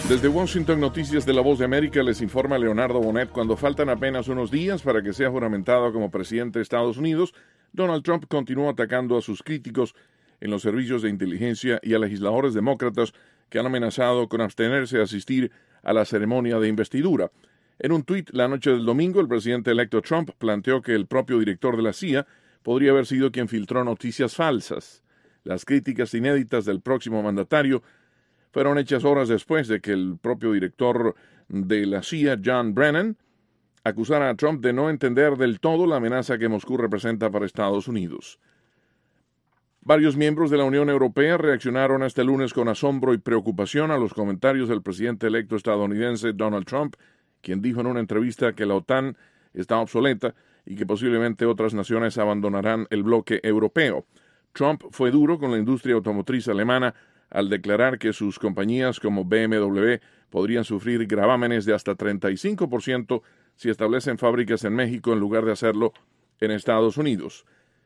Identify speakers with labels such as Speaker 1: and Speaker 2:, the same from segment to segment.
Speaker 1: Desde Washington, Noticias de La Voz de América, les informa Leonardo Bonet. Cuando faltan apenas unos días para que sea juramentado como presidente de Estados Unidos, Donald Trump continúa atacando a sus críticos en los servicios de inteligencia y a legisladores demócratas que han amenazado con abstenerse de asistir a la ceremonia de investidura. En un tuit la noche del domingo, el presidente electo Trump planteó que el propio director de la CIA podría haber sido quien filtró noticias falsas. Las críticas inéditas del próximo mandatario fueron hechas horas después de que el propio director de la CIA, John Brennan, acusara a Trump de no entender del todo la amenaza que Moscú representa para Estados Unidos. Varios miembros de la Unión Europea reaccionaron este lunes con asombro y preocupación a los comentarios del presidente electo estadounidense Donald Trump, quien dijo en una entrevista que la OTAN está obsoleta y que posiblemente otras naciones abandonarán el bloque europeo. Trump fue duro con la industria automotriz alemana al declarar que sus compañías como BMW podrían sufrir gravámenes de hasta 35% si establecen fábricas en México en lugar de hacerlo en Estados Unidos.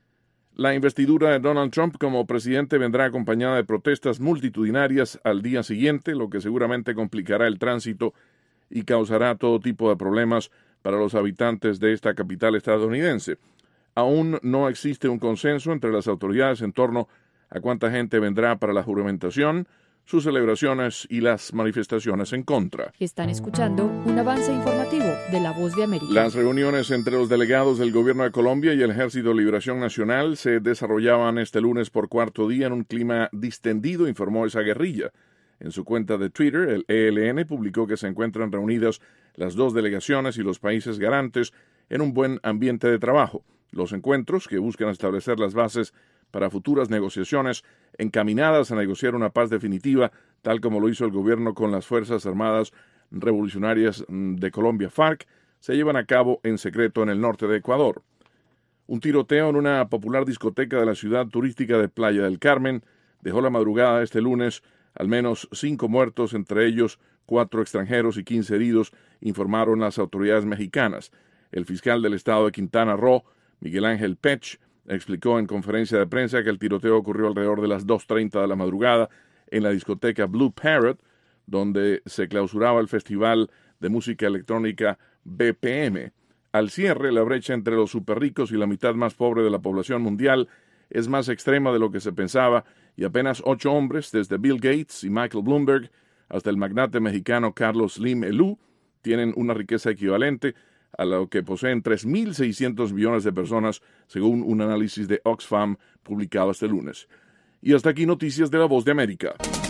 Speaker 1: La investidura de Donald Trump como presidente vendrá acompañada de protestas multitudinarias al día siguiente, lo que seguramente complicará el tránsito y causará todo tipo de problemas para los habitantes de esta capital estadounidense. Aún no existe un consenso entre las autoridades en torno a cuánta gente vendrá para la juramentación, sus celebraciones y las manifestaciones en contra.
Speaker 2: Están escuchando un avance informativo de La Voz de América.
Speaker 1: Las reuniones entre los delegados del Gobierno de Colombia y el Ejército de Liberación Nacional se desarrollaban este lunes por cuarto día en un clima distendido, informó esa guerrilla. En su cuenta de Twitter, el ELN publicó que se encuentran reunidas las dos delegaciones y los países garantes en un buen ambiente de trabajo. Los encuentros, que buscan establecer las bases para futuras negociaciones encaminadas a negociar una paz definitiva, tal como lo hizo el gobierno con las Fuerzas Armadas Revolucionarias de Colombia, FARC, se llevan a cabo en secreto en el norte de Ecuador. Un tiroteo en una popular discoteca de la ciudad turística de Playa del Carmen dejó la madrugada de este lunes al menos 5 muertos, entre ellos 4 extranjeros y 15 heridos, informaron las autoridades mexicanas. El fiscal del estado de Quintana Roo, Miguel Ángel Pech, explicó en conferencia de prensa que el tiroteo ocurrió alrededor de las 2:30 de la madrugada en la discoteca Blue Parrot, donde se clausuraba el festival de música electrónica BPM. Al cierre, la brecha entre los superricos y la mitad más pobre de la población mundial es más extrema de lo que se pensaba, y apenas 8 hombres, desde Bill Gates y Michael Bloomberg hasta el magnate mexicano Carlos Slim Elú, tienen una riqueza equivalente a lo que poseen 3.600 millones de personas, según un análisis de Oxfam publicado este lunes. Y hasta aquí Noticias de La Voz de América.